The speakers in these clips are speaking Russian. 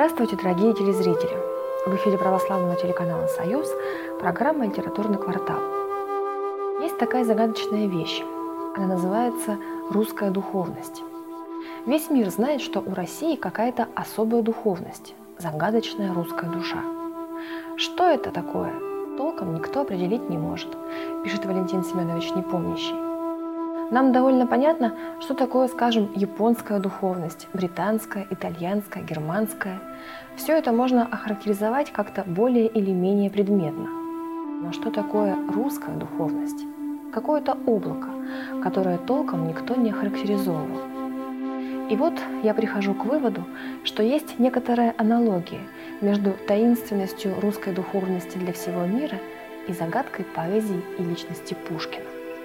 Здравствуйте, дорогие телезрители! В эфире православного телеканала «Союз» программа «Литературный квартал». Есть такая загадочная вещь. Она называется «русская духовность». Весь мир знает, что у России какая-то особая духовность, загадочная русская душа. Что это такое, толком никто определить не может, пишет Валентин Семенович Непомнящий. Нам довольно понятно, что такое, скажем, японская духовность, британская, итальянская, германская. Все это можно охарактеризовать как-то более или менее предметно. Но что такое русская духовность? Какое-то облако, которое толком никто не охарактеризовывал. И вот я прихожу к выводу, что есть некоторая аналогия между таинственностью русской духовности для всего мира и загадкой поэзии и личности Пушкина.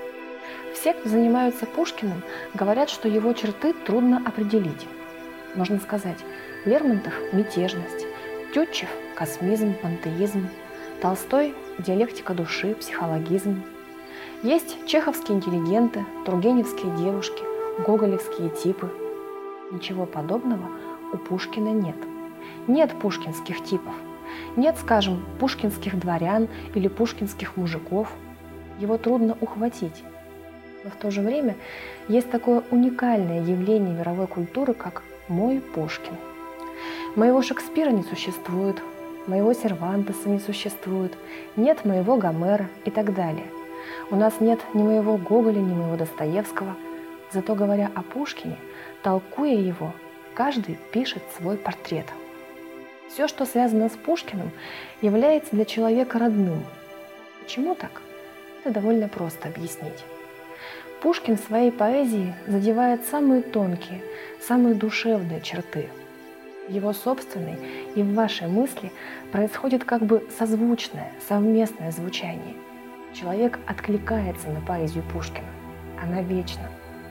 Все, кто занимаются Пушкиным, говорят, что его черты трудно определить. Можно сказать, Лермонтов – мятежность, Тютчев – космизм, пантеизм, Толстой – диалектика души, психологизм. Есть чеховские интеллигенты, тургеневские девушки, гоголевские типы. Ничего подобного у Пушкина нет. Нет пушкинских типов. Нет, скажем, пушкинских дворян или пушкинских мужиков. Его трудно ухватить. Но в то же время есть такое уникальное явление мировой культуры, как «мой Пушкин». Моего Шекспира не существует, моего Сервантеса не существует, нет моего Гомера и так далее. У нас нет ни моего Гоголя, ни моего Достоевского. Зато, говоря о Пушкине, толкуя его, каждый пишет свой портрет. Все, что связано с Пушкиным, является для человека родным. Почему так? Это довольно просто объяснить. Пушкин в своей поэзии задевает самые тонкие, самые душевные черты. В его собственной и в вашей мысли происходит как бы созвучное, совместное звучание. Человек откликается на поэзию Пушкина. Она вечна.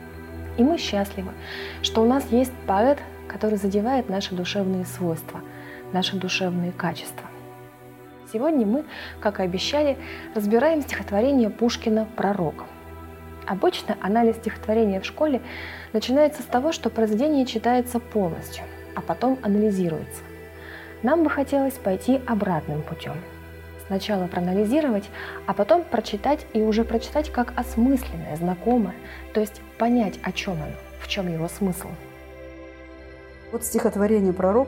И мы счастливы, что у нас есть поэт, который задевает наши душевные свойства, наши душевные качества. Сегодня мы, как и обещали, разбираем стихотворение Пушкина «Пророк». Обычно анализ стихотворения в школе начинается с того, что произведение читается полностью, а потом анализируется. Нам бы хотелось пойти обратным путем. Сначала проанализировать, а потом прочитать и уже прочитать как осмысленное, знакомое, то есть понять, о чем оно, в чем его смысл. Вот стихотворение «Пророк»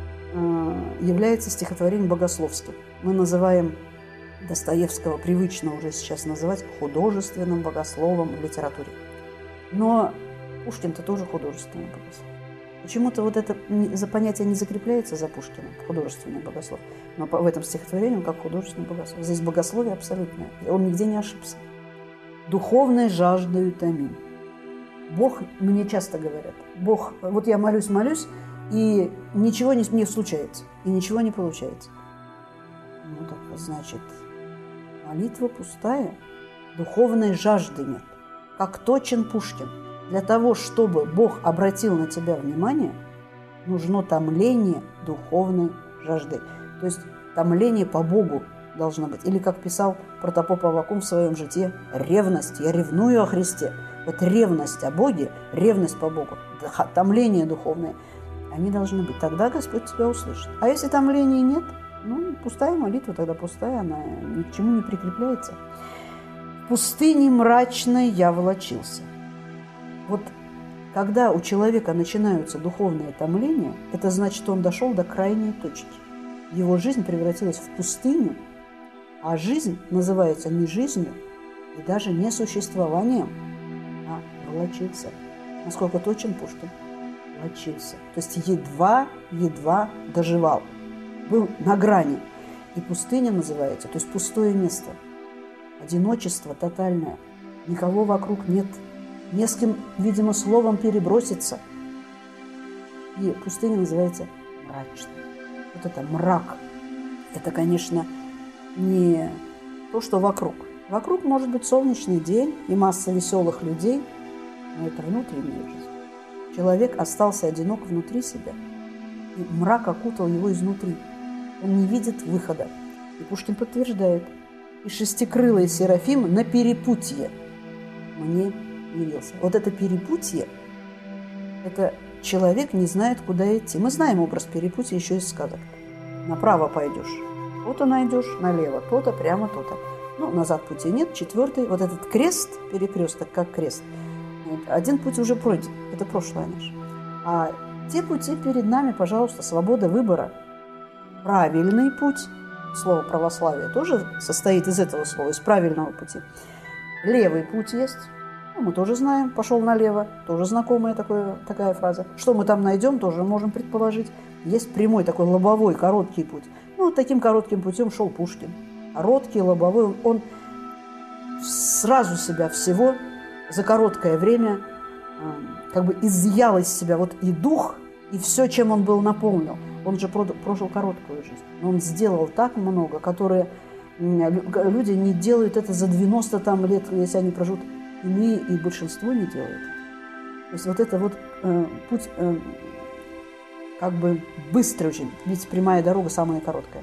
является стихотворением богословским. Мы называем Достоевского привычно уже сейчас называть художественным богословом в литературе. Но Пушкин-то тоже художественный богослов. Почему-то вот это понятие не закрепляется за Пушкиным, художественный богослов. Но в этом стихотворении он как художественный богослов. Здесь богословие абсолютное, и он нигде не ошибся. «Духовной жаждою томим». Бог, мне часто говорят, Бог, вот я молюсь, и ничего не случается, и ничего не получается. Ну так, значит, молитва пустая, духовной жажды нет. Как точен Пушкин. Для того, чтобы Бог обратил на тебя внимание, нужно томление духовной жажды. То есть томление по Богу должно быть. Или, как писал протопоп Аввакум в своем житии, ревность. Я ревную о Христе. Вот ревность о Боге, ревность по Богу, томление духовное, они должны быть. Тогда Господь тебя услышит. А если томления нет, пустая молитва, тогда пустая, она ни к чему не прикрепляется. В пустыне мрачной я волочился. Вот когда у человека начинаются духовные томления, это значит, что он дошел до крайней точки. Его жизнь превратилась в пустыню, а жизнь называется не жизнью и даже не существованием, а волочился. Насколько точен Пушкин? Волочился. То есть едва доживал. Был на грани. И пустыня называется, то есть пустое место. Одиночество тотальное. Никого вокруг нет. Не с кем, видимо, словом переброситься. И пустыня называется мрачной. Вот это мрак. Это, конечно, не то, что вокруг. Вокруг может быть солнечный день и масса веселых людей, но это внутренняя жизнь. Человек остался одинок внутри себя. И мрак окутал его изнутри. Он не видит выхода. И Пушкин подтверждает. И шестикрылый Серафим на перепутье мне явился. Вот это перепутье, это человек не знает, куда идти. Мы знаем образ перепутья еще из сказок. Направо пойдешь, то-то найдешь, налево, то-то, прямо то-то. Ну, назад пути нет. Четвертый, вот этот крест, перекресток, как крест, один путь уже пройден, это прошлое наше. А те пути перед нами, пожалуйста, свобода выбора. Правильный путь, слово православие тоже состоит из этого слова, из правильного пути. Левый путь есть, ну, мы тоже знаем, пошел налево, тоже знакомая такая фраза. Что мы там найдем, тоже можем предположить. Есть прямой такой лобовой, короткий путь. Ну, вот таким коротким путем шел Пушкин. Короткий, лобовой, он сразу себя всего за короткое время как бы изъял из себя вот и дух, и все, чем он был наполнен. Он же прожил короткую жизнь. Но он сделал так много, которые люди не делают это за 90 там, лет, если они проживут. Иные и большинство не делают. То есть вот это вот путь как бы быстрый очень, ведь прямая дорога самая короткая.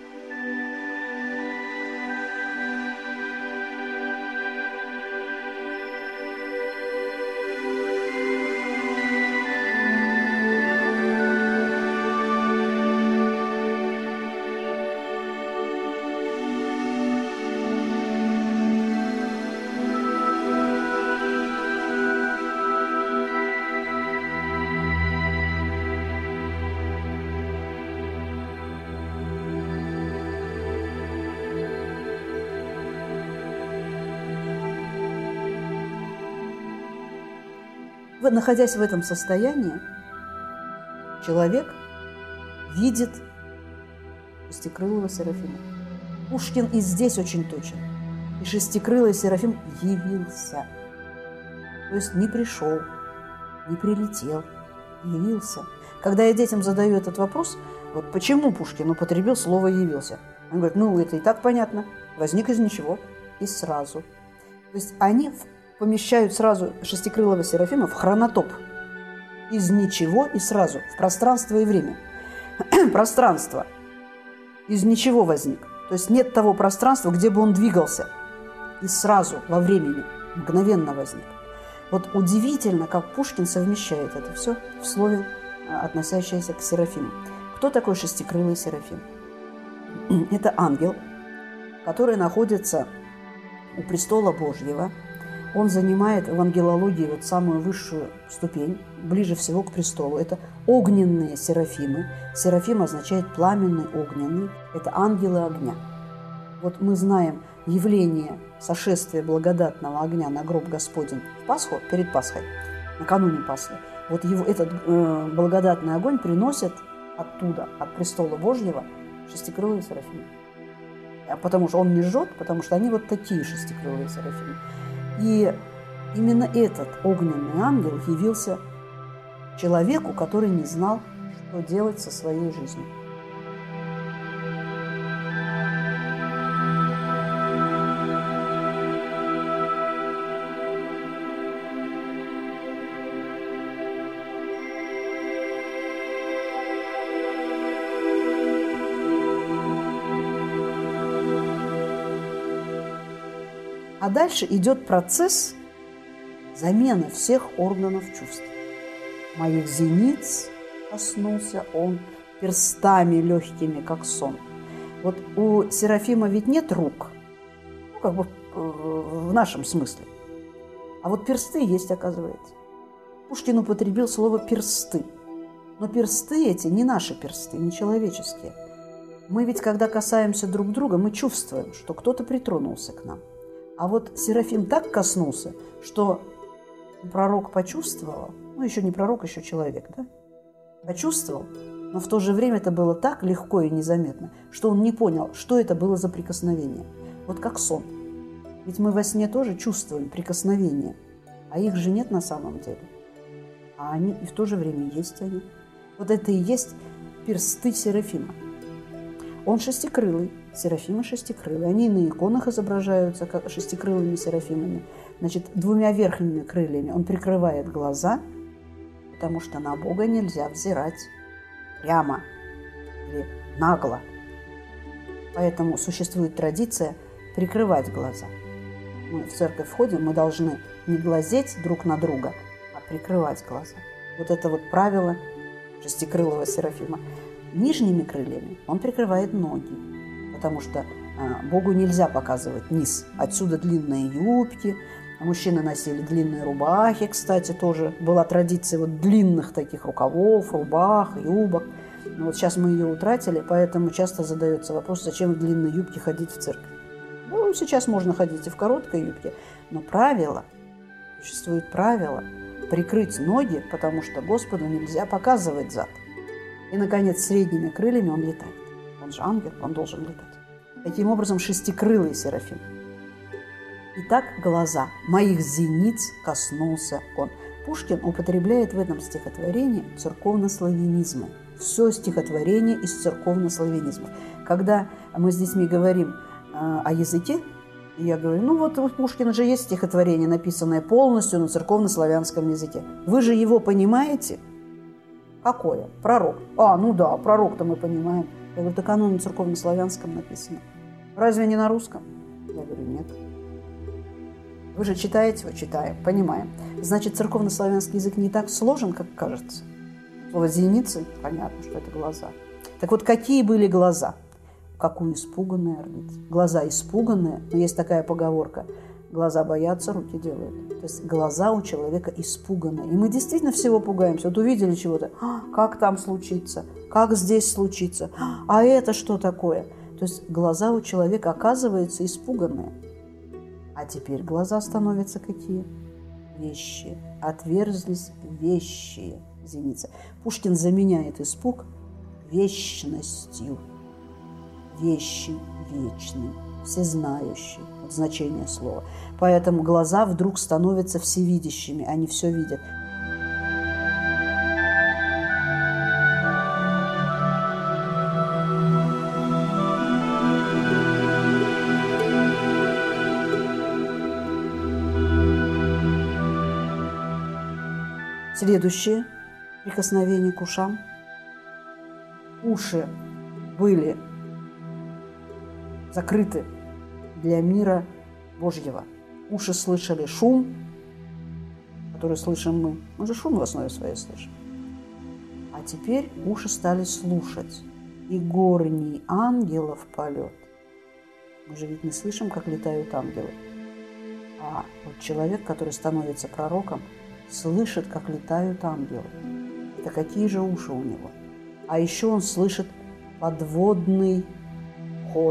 Находясь в этом состоянии, человек видит шестикрылого Серафима. Пушкин и здесь очень точен. И шестикрылый Серафим явился. То есть не пришел, не прилетел, явился. Когда я детям задаю этот вопрос, вот почему Пушкин употребил слово «явился», он говорит, ну это и так понятно, возник из ничего и сразу. То есть они помещают сразу шестикрылого Серафима в хронотоп. Из ничего и сразу, в пространство и время. Пространство из ничего возник. То есть нет того пространства, где бы он двигался. И сразу, во времени, мгновенно возник. Вот удивительно, как Пушкин совмещает это все в слове, относящееся к Серафиму. Кто такой шестикрылый Серафим? Это ангел, который находится у престола Божьего. Он занимает в ангелологии вот самую высшую ступень, ближе всего к престолу. Это огненные серафимы. Серафим означает пламенный, огненный. Это ангелы огня. Вот мы знаем явление сошествия благодатного огня на гроб Господень в Пасху, перед Пасхой, накануне Пасхи. Вот этот благодатный огонь приносят оттуда, от престола Божьего, шестикрылые серафимы. Потому что он не жжет, потому что они вот такие шестикрылые серафимы. И именно этот огненный ангел явился человеку, который не знал, что делать со своей жизнью. А дальше идет процесс замены всех органов чувств. Моих зениц коснулся он перстами легкими, как сон. Вот у Серафима ведь нет рук, ну, как бы в нашем смысле. А вот персты есть, оказывается. Пушкин употребил слово «персты». Но персты эти не наши персты, не человеческие. Мы ведь, когда касаемся друг друга, мы чувствуем, что кто-то притронулся к нам. А вот Серафим так коснулся, что пророк почувствовал, ну еще не пророк, еще человек, да? Почувствовал, но в то же время это было так легко и незаметно, что он не понял, что это было за прикосновение. Вот как сон. Ведь мы во сне тоже чувствуем прикосновение, а их же нет на самом деле. А они и в то же время есть они. Вот это и есть персты Серафима. Он шестикрылый, Серафимы шестикрылые. Они на иконах изображаются как шестикрылыми Серафимами. Значит, двумя верхними крыльями он прикрывает глаза, потому что на Бога нельзя взирать прямо или нагло. Поэтому существует традиция прикрывать глаза. Мы в церковь входим, мы должны не глазеть друг на друга, а прикрывать глаза. вот это вот правило шестикрылого Серафима. Нижними крыльями он прикрывает ноги, потому что Богу нельзя показывать низ. Отсюда длинные юбки. Мужчины носили длинные рубахи, кстати, тоже была традиция вот длинных таких рукавов, рубах, юбок. Но вот сейчас мы ее утратили, поэтому часто задается вопрос, зачем в длинной юбке ходить в церковь. Ну, сейчас можно ходить и в короткой юбке, но существует правило прикрыть ноги, потому что Господу нельзя показывать зад. И, наконец, средними крыльями он летает. Он же ангел, он должен летать. Таким образом, шестикрылый Серафим. Итак, глаза. Моих зениц коснулся он. Пушкин употребляет в этом стихотворении церковнославянизмы. Все стихотворение из церковнославянизмов. Когда мы с детьми говорим о языке, я говорю, ну вот у Пушкина же есть стихотворение, написанное полностью на церковнославянском языке. Вы же его понимаете? Какое? Пророк. Ну да, пророк-то мы понимаем. Я говорю, так оно на церковнославянском написано. Разве не на русском? Я говорю, нет. Вы же читаете его? Читаем, понимаем. Значит, церковнославянский язык не так сложен, как кажется. Слово «зеницы» – понятно, что это глаза. Так вот, какие были глаза? Какую испуганные орлицы. Глаза испуганные, но есть такая поговорка – глаза боятся, руки делают. То есть глаза у человека испуганные. И мы действительно всего пугаемся. Вот увидели чего-то, как там случится, как здесь случится, а это что такое? То есть глаза у человека, оказывается, испуганные. А теперь глаза становятся какие? Вещие. Отверзлись вещие зеницы. Пушкин заменяет испуг вечностью. Вещи вечный, всезнающий. Вот значение слова. Поэтому глаза вдруг становятся всевидящими. Они все видят. Следующее прикосновение к ушам. Уши были закрыты для мира Божьего. Уши слышали шум, который слышим мы. Мы же шум в основе своей слышим. А теперь уши стали слушать. И горний ангелов полет. Мы же ведь не слышим, как летают ангелы. А вот человек, который становится пророком, слышит, как летают ангелы. Это какие же уши у него? А еще он слышит подводный ход.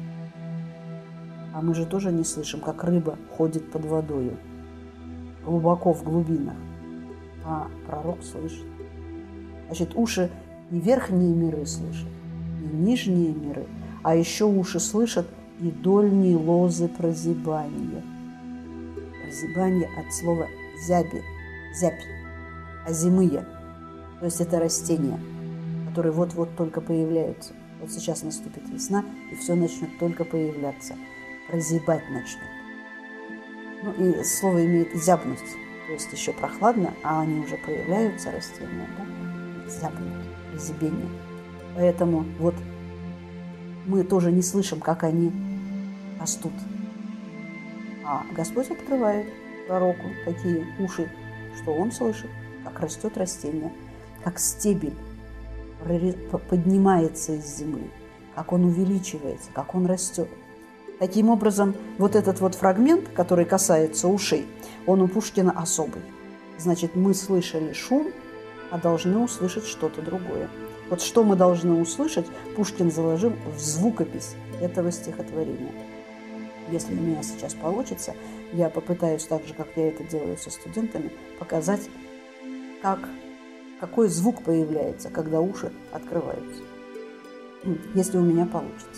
А мы же тоже не слышим, как рыба ходит под водою, глубоко в глубинах. А пророк слышит. Значит, уши и верхние миры слышат, и нижние миры. А еще уши слышат и дольние лозы прозябания. Прозябание от слова «зяби», зябь, озимые. То есть это растения, которые вот-вот только появляются. Вот сейчас наступит весна, и все начнет только появляться. Прозябать начнет. Ну и слово имеет зябнуть. То есть еще прохладно, а они уже появляются, растения, да? Зябнут, прозябение. Поэтому вот мы тоже не слышим, как они растут. А Господь открывает пророку такие уши, что он слышит, как растет растение, как стебель поднимается из земли, как он увеличивается, как он растет. Таким образом, вот этот вот фрагмент, который касается ушей, он у Пушкина особый. Значит, мы слышали шум, а должны услышать что-то другое. Вот что мы должны услышать, Пушкин заложил в звукопись этого стихотворения. Если у меня сейчас получится, я попытаюсь так же, как я это делаю со студентами, показать, какой звук появляется, когда уши открываются. Если у меня получится.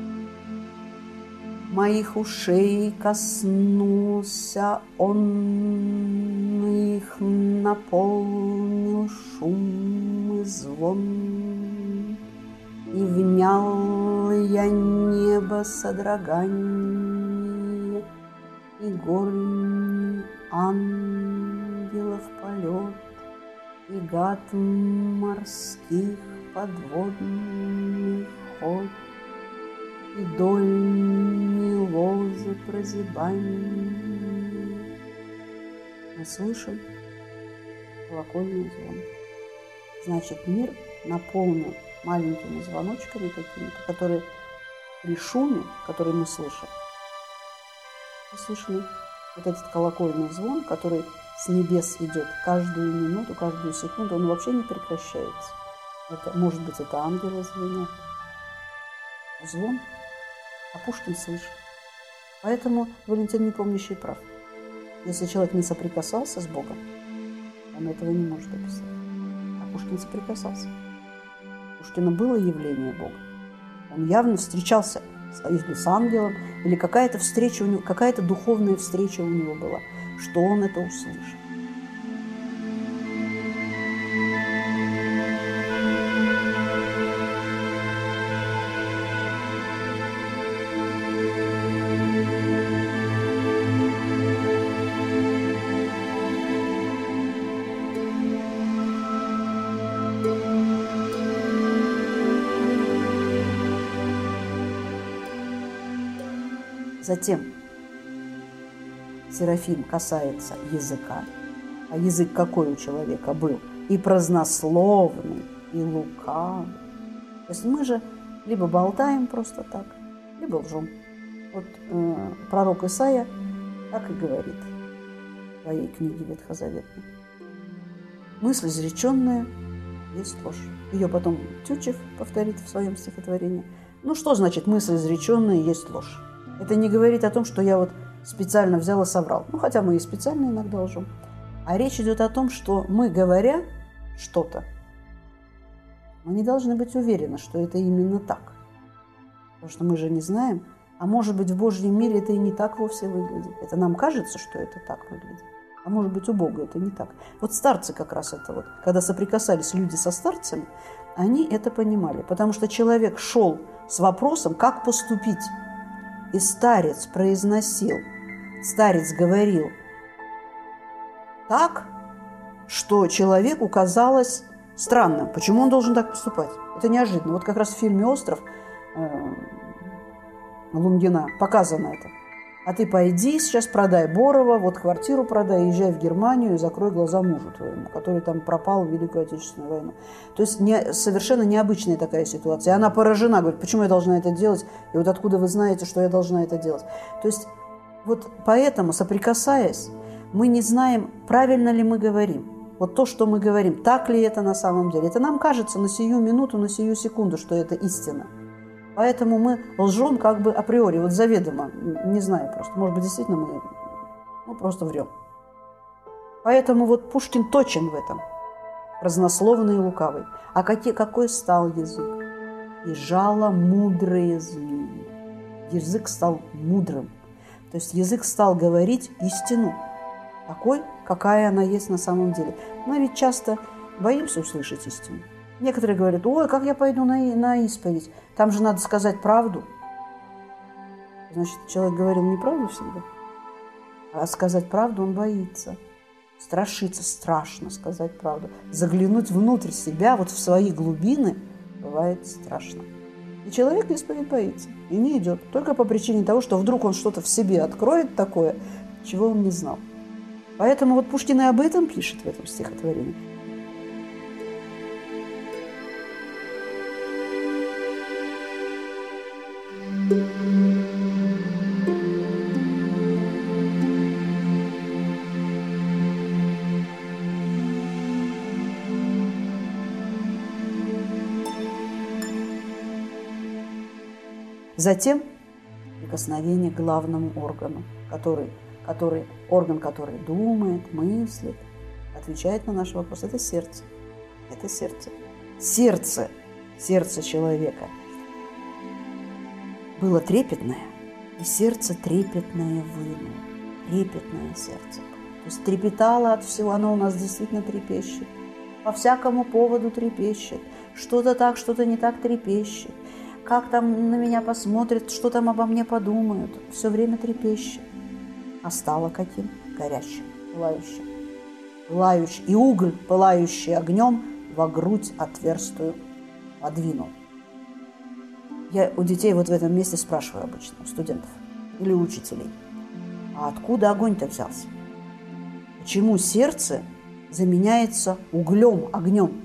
Моих ушей коснулся он, их наполнил шум и звон, и внял я небо содрогание, и горний ангелов полет, и гад морских подводный ход, и дольние лозы прозябания. Мы слышим, колокольный звон. Значит, мир наполнен маленькими звоночками какими-то, которые при шуме, который мы слышим вот этот колокольный звон, который с небес идет каждую минуту, каждую секунду, он вообще не прекращается. Это, может быть, это ангелы звенят. Звон, а Пушкин слышит. Поэтому Валентин Непомнящий прав. Если человек не соприкасался с Богом, он этого не может описать. А Пушкин соприкасался. У Пушкина было явление Бога. Он явно встречался или с ангелом, или какая-то встреча у него, какая-то духовная встреча у него была, что он это услышал. Затем Серафим касается языка. А язык какой у человека был? И празднословный, и лукавый. То есть мы же либо болтаем просто так, либо лжем. Вот пророк Исаия так и говорит в своей книге Ветхозаветной. Мысль изреченная есть ложь. Ее потом Тютчев повторит в своем стихотворении. Ну что значит мысль изреченная есть ложь? Это не говорит о том, что я вот специально взял и соврал. Ну, хотя мы и специально иногда лжем. А речь идет о том, что мы, говоря что-то, мы не должны быть уверены, что это именно так. Потому что мы же не знаем. А может быть, в Божьем мире это и не так вовсе выглядит. Это нам кажется, что это так выглядит. А может быть, у Бога это не так. Вот старцы как раз это вот. Когда соприкасались люди со старцами, они это понимали. Потому что человек шел с вопросом, как поступить. И старец произносил, старец говорил так, что человеку казалось странным. Почему он должен так поступать? Это неожиданно. Вот как раз в фильме «Остров» Лунгина показано это. А ты пойди сейчас продай Борова, вот квартиру продай, езжай в Германию и закрой глаза мужу твоему, который там пропал в Великую Отечественную войну. То есть совершенно необычная такая ситуация. И она поражена, говорит, почему я должна это делать? И вот откуда вы знаете, что я должна это делать? То есть вот поэтому, соприкасаясь, мы не знаем, правильно ли мы говорим. Вот то, что мы говорим, так ли это на самом деле. Это нам кажется на сию минуту, на сию секунду, что это истина. Поэтому мы лжем как бы априори, вот заведомо, не знаю просто. Может быть, действительно мы просто врем. Поэтому вот Пушкин точен в этом, празднословный и лукавый. А какой стал язык? И жало мудрые змеи. Язык стал мудрым. То есть язык стал говорить истину, такой, какая она есть на самом деле. Мы ведь часто боимся услышать истину. Некоторые говорят, ой, как я пойду на исповедь? Там же надо сказать правду. Значит, человек говорил неправду всегда. А сказать правду он боится. Страшится, страшно сказать правду. Заглянуть внутрь себя, вот в свои глубины, бывает страшно. И человек на исповедь боится и не идет. Только по причине того, что вдруг он что-то в себе откроет такое, чего он не знал. Поэтому вот Пушкин и об этом пишет в этом стихотворении. Затем прикосновение к главному органу, орган, который думает, мыслит, отвечает на наш вопрос. Это сердце. Это сердце. Сердце человека было трепетное, и сердце трепетное вынуло. Трепетное сердце. То есть трепетало от всего, оно у нас действительно трепещет. По всякому поводу трепещет. Что-то так, что-то не так трепещет. Как там на меня посмотрят, что там обо мне подумают. Все время трепещет. А стало каким? Горящим, пылающим. Пылающий. И уголь, пылающий огнем, во грудь отверстую подвинул. Я у детей вот в этом месте спрашиваю обычно, у студентов или у учителей. А откуда огонь-то взялся? Почему сердце заменяется углем, огнем.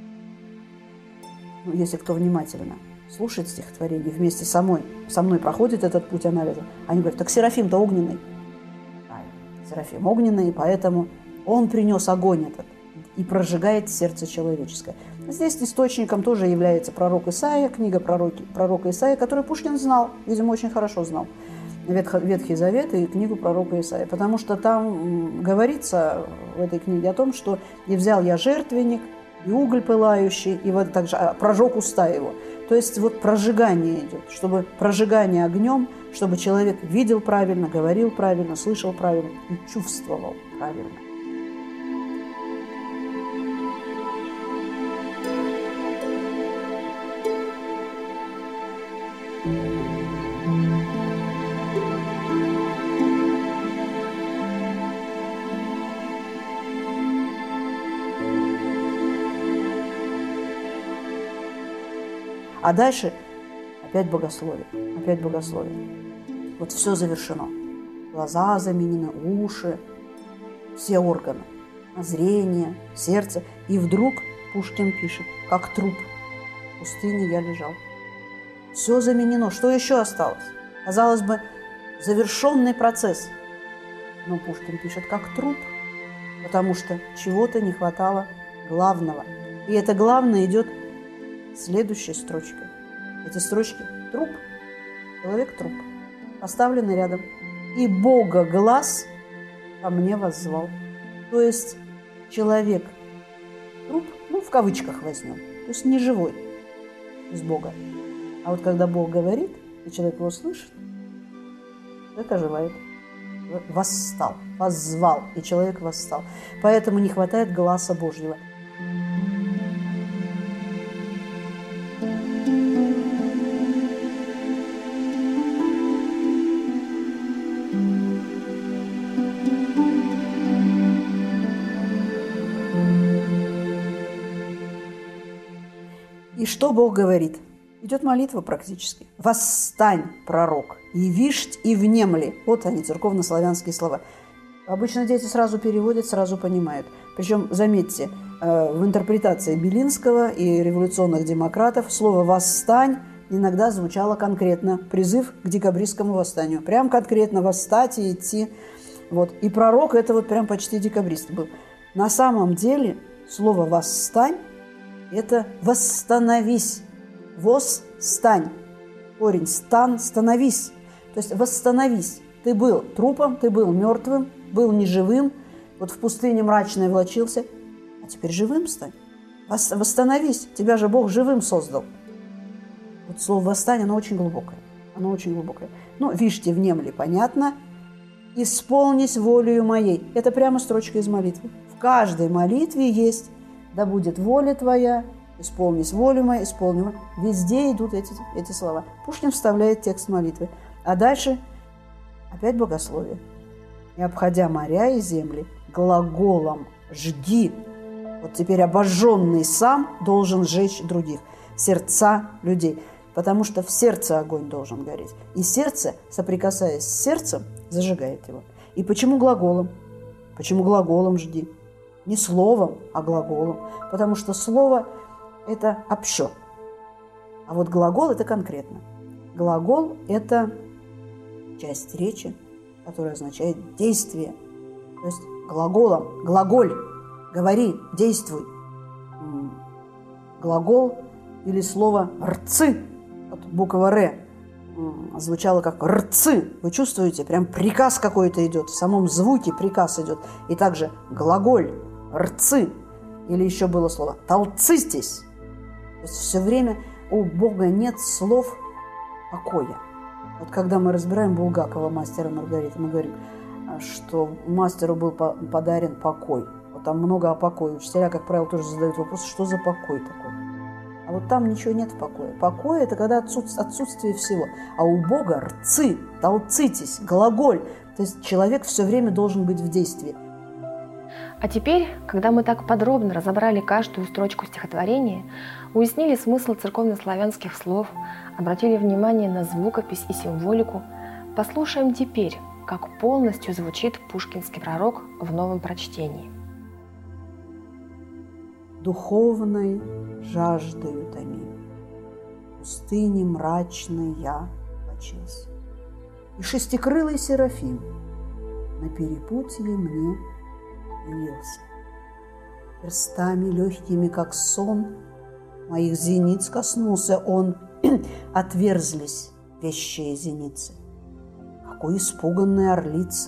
Ну, если кто внимательно слушает стихотворение, вместе со мной проходит этот путь анализа, они говорят, так Серафим-то огненный. Серафим огненный, поэтому он принес огонь этот и прожигает сердце человеческое. Здесь источником тоже является пророк Исаия, книга пророка Исаия, которую Пушкин знал, видимо, очень хорошо знал. Ветхий Завет и книгу пророка Исаия. Потому что там говорится в этой книге о том, что «И взял я жертвенник, и уголь пылающий, и вот также прожег уста его». То есть вот прожигание идет, чтобы прожигание огнем, чтобы человек видел правильно, говорил правильно, слышал правильно и чувствовал правильно. А дальше опять богословие, опять богословие. Вот все завершено. Глаза заменены, уши, все органы, зрение, сердце. И вдруг Пушкин пишет, как труп в пустыне я лежал. Все заменено. Что еще осталось? Казалось бы, завершенный процесс. Но Пушкин пишет, как труп, потому что чего-то не хватало главного. И это главное идет следующей строчкой. Эти строчки – труп, человек – труп, поставлены рядом. И Бога глаз ко мне воззвал. То есть человек – труп, ну, в кавычках возьмем, то есть не живой из Бога. А вот когда Бог говорит, и человек его слышит, человек оживает. Восстал, воззвал, и человек восстал. Поэтому не хватает гласа Божьего. И что Бог говорит? Идет молитва практически. «Восстань, пророк, и вишь, и внемли». Вот они, церковно-славянские слова. Обычно дети сразу переводят, сразу понимают. Причем, заметьте, в интерпретации Белинского и революционных демократов слово «восстань» иногда звучало конкретно. Призыв к декабристскому восстанию. Прям конкретно восстать и идти. Вот. И пророк – это вот прям почти декабрист был. На самом деле слово «восстань» – это «восстановись». «Восстань». Корень «стан» – «становись». То есть «восстановись». Ты был трупом, ты был мертвым, был неживым, вот в пустыне мрачной влачился, а теперь живым стань. Восстановись. Тебя же Бог живым создал. Вот слово «восстань», оно очень глубокое. Оно очень глубокое. Ну, «вишьте, внемли» понятно. «Исполнись волею моей». Это прямо строчка из молитвы. В каждой молитве есть «да будет воля твоя», «исполнись волю мою», «исполни мою». Везде идут эти слова. Пушкин вставляет текст молитвы. А дальше опять богословие. «И обходя моря и земли, глаголом жги». Вот теперь обожженный сам должен сжечь других, сердца людей. Потому что в сердце огонь должен гореть. И сердце, соприкасаясь с сердцем, зажигает его. И почему глаголом? Почему глаголом жги? Не словом, а глаголом. Потому что слово – это общо. А вот глагол – это конкретно. Глагол – это часть речи, которая означает действие. То есть глаголом, глаголь, говори, действуй. Глагол или слово «рцы», вот буква «р» звучало как «рцы». Вы чувствуете, прям приказ какой-то идет, в самом звуке приказ идет. И также глаголь, «рцы». Или еще было слово «толцитесь». То есть все время у Бога нет слов покоя. Вот когда мы разбираем Булгакова, мастера Маргариты, мы говорим, что мастеру был подарен покой. Вот там много о покое. Учителя, как правило, тоже задают вопрос, что за покой такой. А вот там ничего нет в покое. Покой – это когда отсутствие всего. А у Бога рцы, толцитесь, глаголь. То есть человек все время должен быть в действии. А теперь, когда мы так подробно разобрали каждую строчку стихотворения, уяснили смысл церковнославянских слов, обратили внимание на звукопись и символику, послушаем теперь, как полностью звучит пушкинский пророк в новом прочтении. духовной жаждою томим. В пустыне мрачной я лочился, и шестикрылый серафим на перепутье мне явился. Перстами легкими, как сон, моих зениц коснулся он, отверзлись вещие зеницы. Какой испуганной орлицы!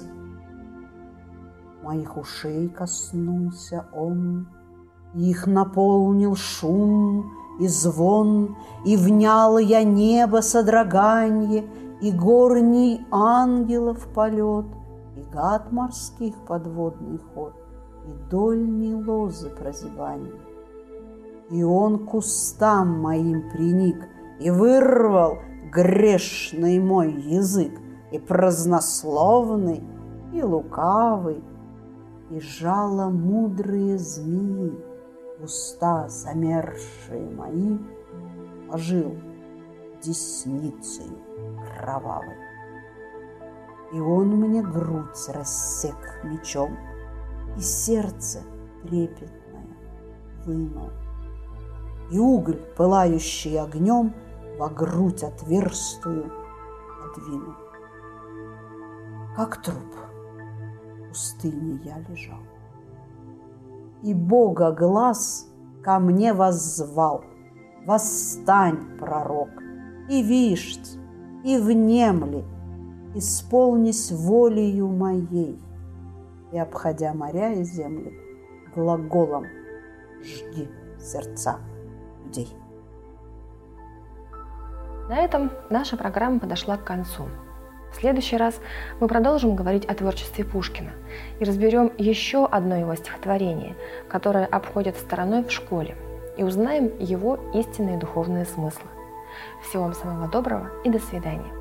Моих ушей коснулся он, их наполнил шум и звон, и внял я небо содроганье, и горний ангелов полет, и гад морских подводный ход, и дольней лозы прозябанье. И он к устам моим приник, и вырвал грешный мой язык, и празднословный, и лукавый, и жало мудрые змеи, уста замерзшие мои, ложил десницею кровавой. И он мне грудь рассек мечом, и сердце трепетное вынул, и уголь, пылающий огнем, во грудь отверстую подвинул. Как труп в пустыне я лежал, и Бога глаз ко мне воззвал: «Восстань, пророк, и вишь, и внемли, исполнись волею моей, и, обходя моря и земли, глаголом жги сердца людей». На этом наша программа подошла к концу. В следующий раз мы продолжим говорить о творчестве Пушкина и разберем еще одно его стихотворение, которое обходят стороной в школе, и узнаем его истинные духовные смыслы. Всего вам самого доброго и до свидания.